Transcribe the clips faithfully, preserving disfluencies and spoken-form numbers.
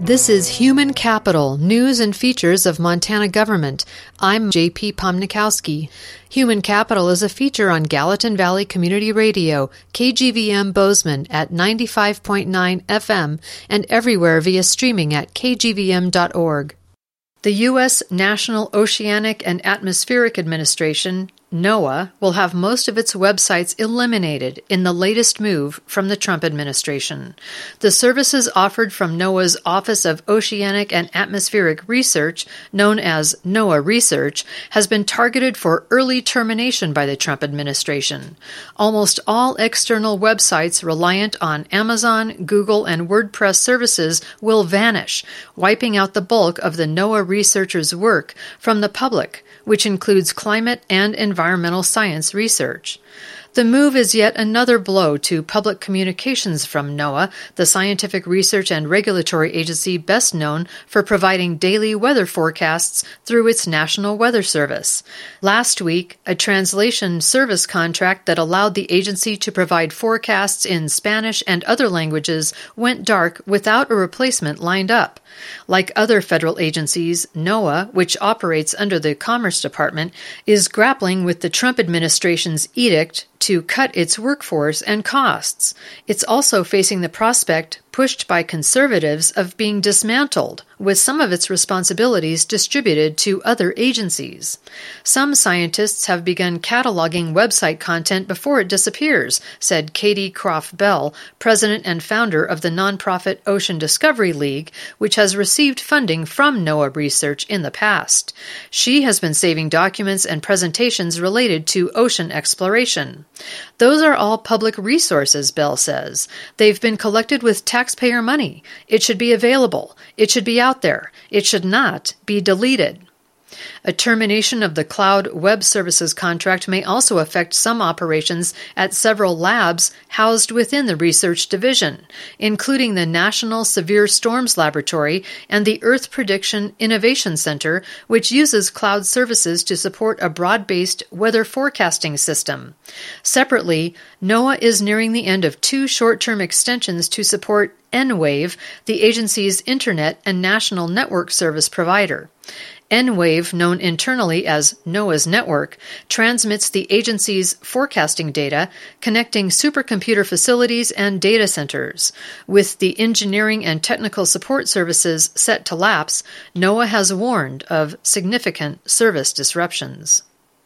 This is Human Capital, News and Features of Montana Government. I'm J P Pomnikowski. Human Capital is a feature on Gallatin Valley Community Radio, K G V M Bozeman at ninety-five point nine F M and everywhere via streaming at k g v m dot org. The U S National Oceanic and Atmospheric Administration, NOAA, will have most of its websites eliminated in the latest move from the Trump administration. The services offered from NOAA's Office of Oceanic and Atmospheric Research, known as NOAA Research, has been targeted for early termination by the Trump administration. Almost all external websites reliant on Amazon, Google, and WordPress services will vanish, wiping out the bulk of the NOAA researchers' work from the public, which includes climate and environmental science research. The move is yet another blow to public communications from NOAA, the scientific research and regulatory agency best known for providing daily weather forecasts through its National Weather Service. Last week, a translation service contract that allowed the agency to provide forecasts in Spanish and other languages went dark without a replacement lined up. Like other federal agencies, NOAA, which operates under the Commerce Department, is grappling with the Trump administration's edict to cut its workforce and costs. It's also facing the prospect, pushed by conservatives, of being dismantled, with some of its responsibilities distributed to other agencies. Some scientists have begun cataloging website content before it disappears, said Katie Croft Bell, president and founder of the nonprofit Ocean Discovery League, which has received funding from NOAA Research in the past. She has been saving documents and presentations related to ocean exploration. Those are all public resources, Bell says. They've been collected with taxpayer money. It should be available. It should be out there. It should not be deleted. A termination of the Cloud Web Services contract may also affect some operations at several labs housed within the research division, including the National Severe Storms Laboratory and the Earth Prediction Innovation Center, which uses cloud services to support a broad-based weather forecasting system. Separately, NOAA is nearing the end of two short-term extensions to support N-Wave, the agency's internet and national network service provider. N-Wave, known internally as NOAA's network, transmits the agency's forecasting data, connecting supercomputer facilities and data centers. With the engineering and technical support services set to lapse, NOAA has warned of significant service disruptions.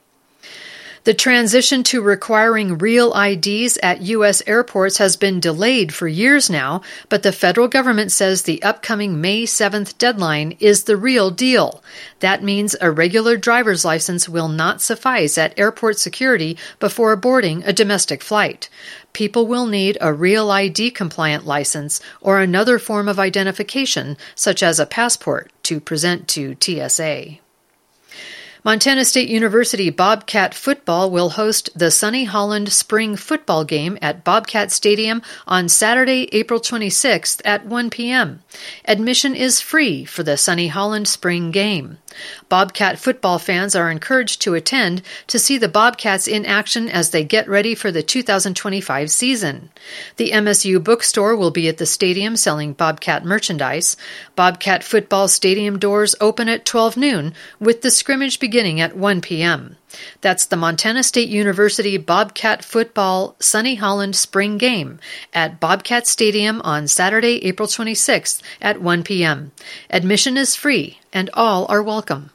The transition to requiring real I Ds at U S airports has been delayed for years now, but the federal government says the upcoming May seventh deadline is the real deal. That means a regular driver's license will not suffice at airport security before boarding a domestic flight. People will need a real I D-compliant license or another form of identification, such as a passport, to present to T S A. Montana State University Bobcat Football will host the Sonny Holland Spring Football Game at Bobcat Stadium on Saturday, April twenty-sixth at one p.m. Admission is free for the Sonny Holland Spring Game. Bobcat football fans are encouraged to attend to see the Bobcats in action as they get ready for the two thousand twenty-five season. The M S U bookstore will be at the stadium selling Bobcat merchandise. Bobcat football stadium doors open at twelve noon, with the scrimmage beginning at one p.m. That's the Montana State University Bobcat Football Sonny Holland Spring Game at Bobcat Stadium on Saturday, April twenty-sixth at one p.m. Admission is free, and all are welcome.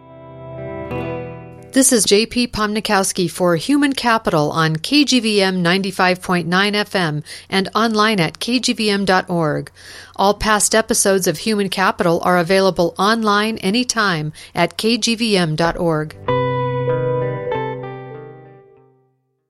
This is J P Pomnikowski for Human Capital on K G V M ninety-five point nine F M and online at k g v m dot org. All past episodes of Human Capital are available online anytime at k g v m dot org.